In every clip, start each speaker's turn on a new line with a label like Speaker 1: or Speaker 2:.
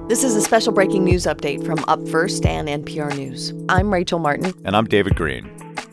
Speaker 1: This is a special breaking news update from Up First and NPR News. I'm Rachel Martin.
Speaker 2: And I'm David Green.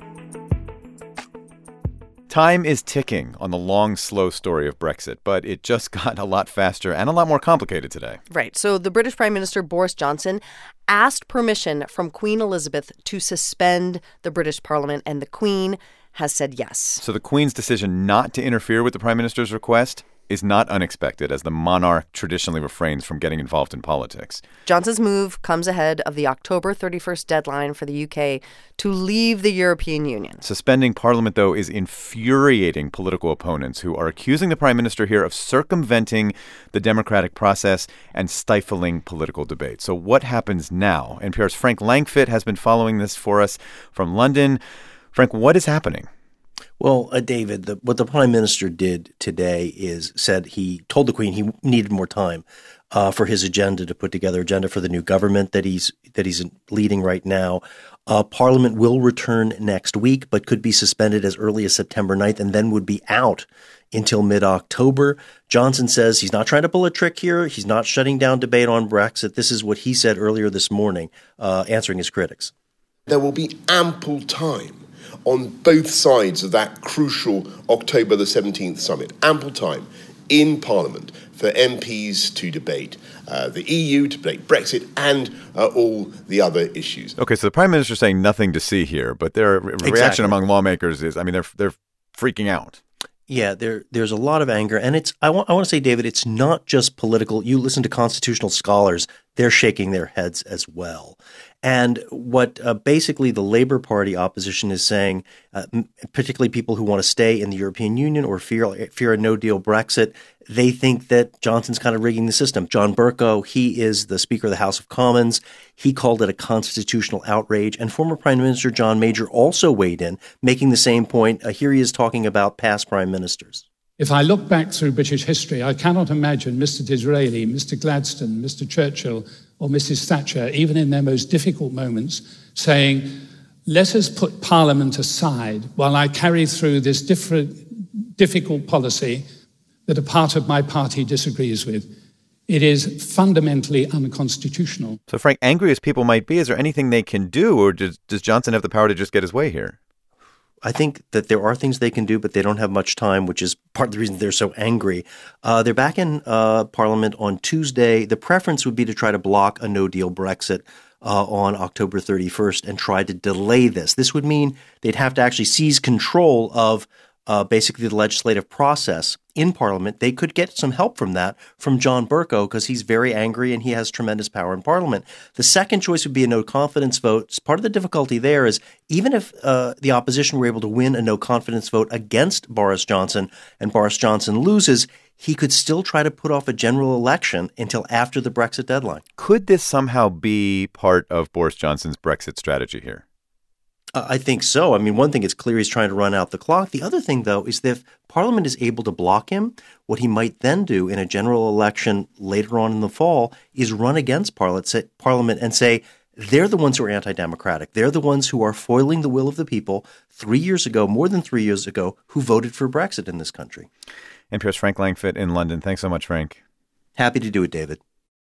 Speaker 2: Time is ticking on the long, slow story of Brexit, but it just got a lot faster and a lot more complicated today.
Speaker 1: Right. So the British Prime Minister Boris Johnson asked permission from Queen Elizabeth to suspend the British Parliament, and the Queen has said yes.
Speaker 2: So the Queen's decision not to interfere with the Prime Minister's request is not unexpected, as the monarch traditionally refrains from getting involved in politics.
Speaker 1: Johnson's move comes ahead of the October 31st deadline for the UK to leave the European Union.
Speaker 2: Suspending Parliament, though, is infuriating political opponents who are accusing the Prime Minister here of circumventing the democratic process and stifling political debate. So what happens now? NPR's Frank Langfitt has been following this for us from London. Frank, what is happening?
Speaker 3: Well, David, what the Prime Minister did today is he told the Queen he needed more time for his agenda to put together agenda for the new government that he's leading right now. Parliament will return next week, but could be suspended as early as September 9th and then would be out until mid-October. Johnson says he's not trying to pull a trick here. He's not shutting down debate on Brexit. This is what he said earlier this morning, answering his critics.
Speaker 4: There will be ample time on both sides of that crucial October the 17th summit, ample time in Parliament for MPs to debate the EU, to debate Brexit, and all the other issues.
Speaker 2: Okay, so the Prime Minister is saying nothing to see here, but their reaction among lawmakers is, they're freaking out.
Speaker 3: Yeah, there's a lot of anger, and I want to say, David, it's not just political. You listen to constitutional scholars; they're shaking their heads as well. And what basically the Labour Party opposition is saying, particularly people who want to stay in the European Union or fear a no-deal Brexit, they think that Johnson's kind of rigging the system. John Bercow, he is the Speaker of the House of Commons. He called it a constitutional outrage. And former Prime Minister John Major also weighed in, making the same point. Here he is talking about past prime ministers.
Speaker 5: If I look back through British history, I cannot imagine Mr. Disraeli, Mr. Gladstone, Mr. Churchill, or Mrs. Thatcher, even in their most difficult moments, saying, let us put Parliament aside while I carry through this difficult policy that a part of my party disagrees with. It is fundamentally unconstitutional.
Speaker 2: So, Frank, angry as people might be, is there anything they can do, or does Johnson have the power to just get his way here?
Speaker 3: I think that there are things they can do, but they don't have much time, which is part of the reason they're so angry. They're back in Parliament on Tuesday. The preference would be to try to block a no-deal Brexit on October 31st and try to delay this. This would mean they'd have to actually seize control of basically the legislative process in Parliament. They could get some help from that from John Bercow because he's very angry and he has tremendous power in Parliament. The second choice would be a no-confidence vote. Part of the difficulty there is even if the opposition were able to win a no-confidence vote against Boris Johnson and Boris Johnson loses, he could still try to put off a general election until after the Brexit deadline.
Speaker 2: Could this somehow be part of Boris Johnson's Brexit strategy here?
Speaker 3: I think so. One thing is clear, he's trying to run out the clock. The other thing, though, is that if Parliament is able to block him, what he might then do in a general election later on in the fall is run against Parliament and say they're the ones who are anti-democratic. They're the ones who are foiling the will of the people more than 3 years ago, who voted for Brexit in this country.
Speaker 2: NPR's Frank Langfitt in London. Thanks so much, Frank.
Speaker 3: Happy to do it, David.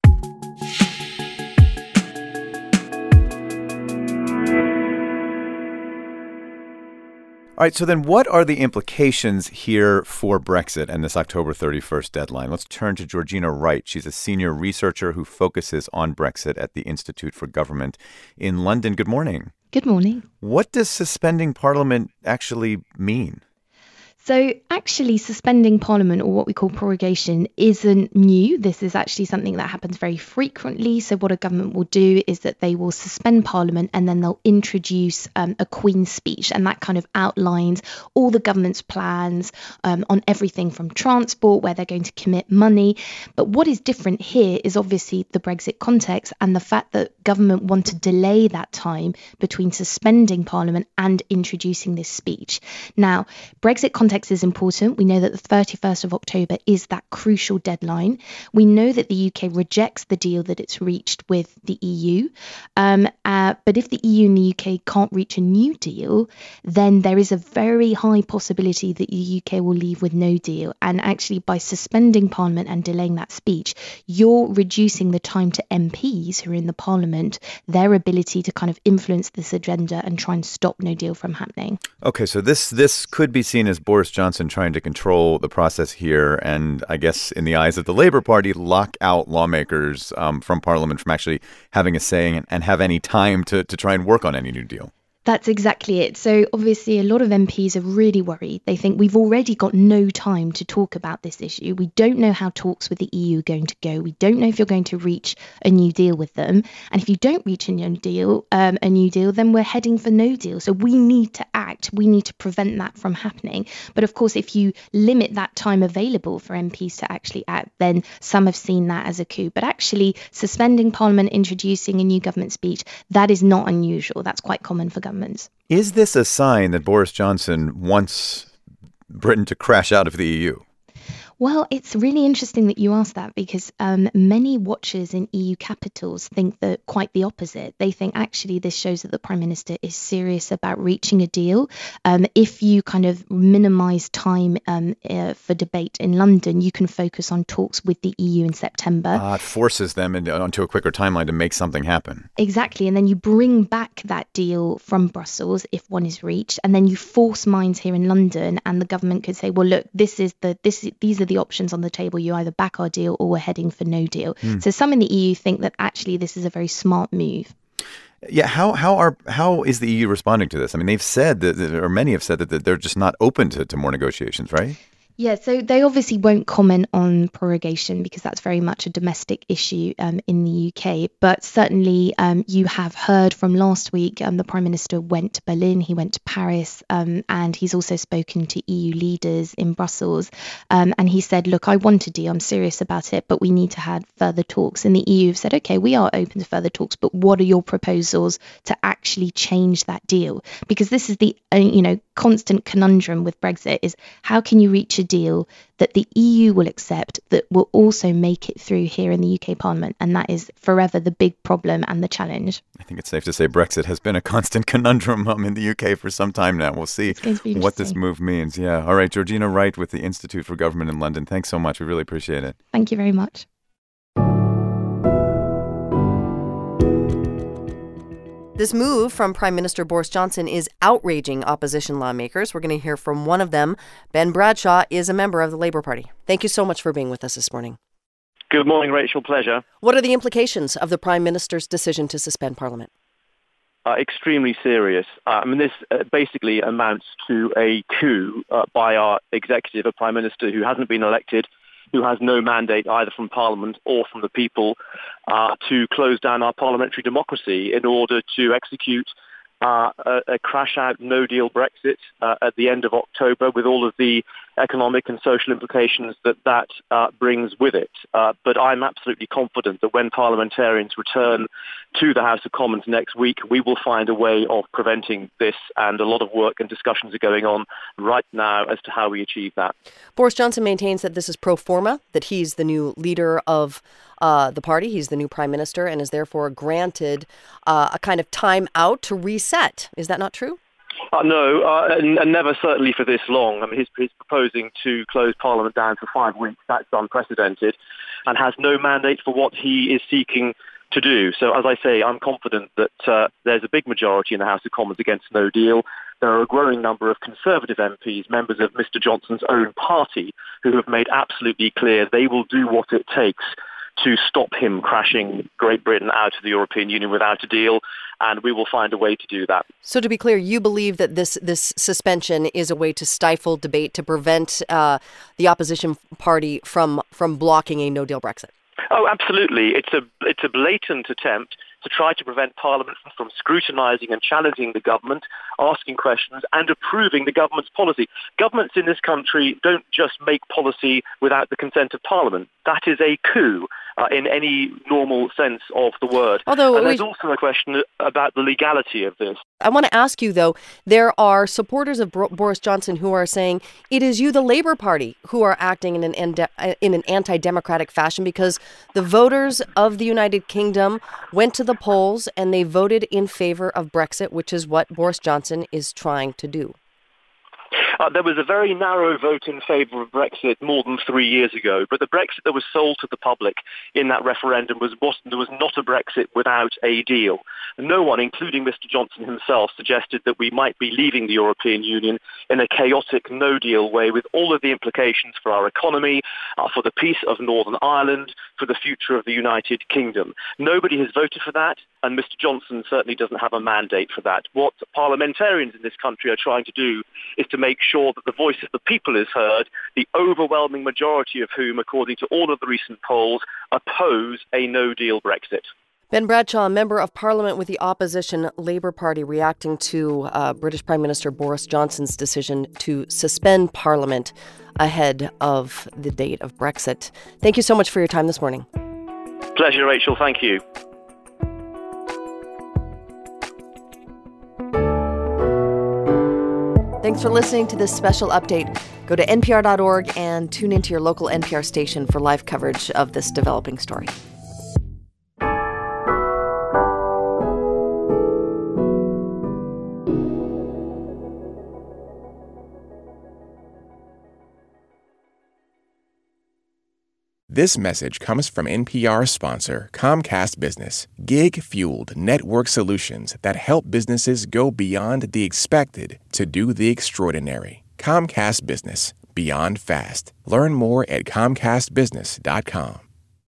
Speaker 2: All right, so then what are the implications here for Brexit and this October 31st deadline? Let's turn to Georgina Wright. She's a senior researcher who focuses on Brexit at the Institute for Government in London. Good morning.
Speaker 6: Good morning.
Speaker 2: What does suspending Parliament actually mean?
Speaker 6: So actually suspending Parliament, or what we call prorogation, isn't new. This is actually something that happens very frequently. So what a government will do is that they will suspend Parliament and then they'll introduce a Queen's speech. And that kind of outlines all the government's plans on everything from transport, where they're going to commit money. But what is different here is obviously the Brexit context and the fact that government want to delay that time between suspending Parliament and introducing this speech. Now, Brexit context context is important. We know that the 31st of October is that crucial deadline. We know that the UK rejects the deal that it's reached with the EU. But if the EU and the UK can't reach a new deal, then there is a very high possibility that the UK will leave with no deal. And actually, by suspending Parliament and delaying that speech, you're reducing the time to MPs who are in the Parliament, their ability to kind of influence this agenda and try and stop no deal from happening.
Speaker 2: Okay, so this could be seen as Boris Johnson trying to control the process here and, I guess, in the eyes of the Labour Party, lock out lawmakers from Parliament from actually having a say and have any time to try and work on any new deal.
Speaker 6: That's exactly it. So obviously a lot of MPs are really worried. They think we've already got no time to talk about this issue. We don't know how talks with the EU are going to go. We don't know if you're going to reach a new deal with them. And if you don't reach a new deal, then we're heading for no deal. So we need to act. We need to prevent that from happening. But of course, if you limit that time available for MPs to actually act, then some have seen that as a coup. But actually suspending Parliament, introducing a new government speech, that is not unusual. That's quite common for governments.
Speaker 2: Is this a sign that Boris Johnson wants Britain to crash out of the EU?
Speaker 6: Well, it's really interesting that you asked that because many watchers in EU capitals think that quite the opposite. They think actually this shows that the Prime Minister is serious about reaching a deal. If you kind of minimise time for debate in London, you can focus on talks with the EU in September.
Speaker 2: It forces them onto a quicker timeline to make something happen.
Speaker 6: Exactly. And then you bring back that deal from Brussels if one is reached, and then you force minds here in London, and the government could say, well, look, these are the options on the table. You either back our deal or we're heading for no deal. So some in the EU think that actually this is a very smart move.
Speaker 2: Yeah, how is the EU responding to this? I mean, they've said that, or many have said that they're just not open to more negotiations, right?
Speaker 6: Yeah, so they obviously won't comment on prorogation because that's very much a domestic issue in the UK. But certainly you have heard from last week, the Prime Minister went to Berlin, he went to Paris, and he's also spoken to EU leaders in Brussels. And he said, look, I want a deal, I'm serious about it, but we need to have further talks. And the EU have said, OK, we are open to further talks, but what are your proposals to actually change that deal? Because this is the constant conundrum with Brexit is how can you reach a deal that the EU will accept that will also make it through here in the UK Parliament? And that is forever the big problem and the challenge.
Speaker 2: I think it's safe to say Brexit has been a constant conundrum in the UK for some time now. We'll see what this move means. Yeah. All right. Georgina Wright with the Institute for Government in London. Thanks so much. We really appreciate it.
Speaker 6: Thank you very much.
Speaker 1: This move from Prime Minister Boris Johnson is outraging opposition lawmakers. We're going to hear from one of them. Ben Bradshaw is a member of the Labour Party. Thank you so much for being with us this morning.
Speaker 7: Good morning, Rachel. Pleasure.
Speaker 1: What are the implications of the Prime Minister's decision to suspend Parliament?
Speaker 7: Extremely serious. This basically amounts to a coup by our executive, a Prime Minister who hasn't been elected, who has no mandate either from Parliament or from the people to close down our parliamentary democracy in order to execute a crash-out, no-deal Brexit at the end of October with all of the economic and social implications that brings with it. But I'm absolutely confident that when parliamentarians return to the House of Commons next week, we will find a way of preventing this, and a lot of work and discussions are going on right now as to how we achieve that.
Speaker 1: Boris Johnson maintains that this is pro forma, that he's the new leader of the party, he's the new prime minister, and is therefore granted a kind of time out to reset. Is that not true?
Speaker 7: No, and never certainly for this long. He's proposing to close Parliament down for 5 weeks. That's unprecedented and has no mandate for what he is seeking to do. So, as I say, I'm confident that there's a big majority in the House of Commons against no deal. There are a growing number of Conservative MPs, members of Mr. Johnson's own party, who have made absolutely clear they will do what it takes to stop him crashing Great Britain out of the European Union without a deal, and we will find a way to do that.
Speaker 1: So to be clear, you believe that this suspension is a way to stifle debate, to prevent the opposition party from blocking a no-deal Brexit?
Speaker 7: Oh, absolutely. It's a blatant attempt to try to prevent Parliament from scrutinising and challenging the government, asking questions and approving the government's policy. Governments in this country don't just make policy without the consent of Parliament. That is a coup. in any normal sense of the word.
Speaker 1: Although
Speaker 7: and there's also a question about the legality of this.
Speaker 1: I want to ask you, though, there are supporters of Boris Johnson who are saying it is you, the Labour Party, who are acting in an anti-democratic fashion because the voters of the United Kingdom went to the polls and they voted in favor of Brexit, which is what Boris Johnson is trying to do.
Speaker 7: There was a very narrow vote in favour of Brexit more than 3 years ago, but the Brexit that was sold to the public in that referendum was not a Brexit without a deal. No one, including Mr. Johnson himself, suggested that we might be leaving the European Union in a chaotic no-deal way with all of the implications for our economy, for the peace of Northern Ireland, for the future of the United Kingdom. Nobody has voted for that, and Mr. Johnson certainly doesn't have a mandate for that. What parliamentarians in this country are trying to do is to make sure that the voice of the people is heard, the overwhelming majority of whom, according to all of the recent polls, oppose a no-deal Brexit.
Speaker 1: Ben Bradshaw, a member of Parliament with the opposition Labour Party, reacting to British Prime Minister Boris Johnson's decision to suspend Parliament ahead of the date of Brexit. Thank you so much for your time this morning.
Speaker 7: Pleasure, Rachel. Thank you.
Speaker 1: Thanks for listening to this special update. Go to npr.org and tune into your local NPR station for live coverage of this developing story.
Speaker 8: This message comes from NPR sponsor Comcast Business, gig-fueled network solutions that help businesses go beyond the expected to do the extraordinary. Comcast Business, beyond fast. Learn more at comcastbusiness.com.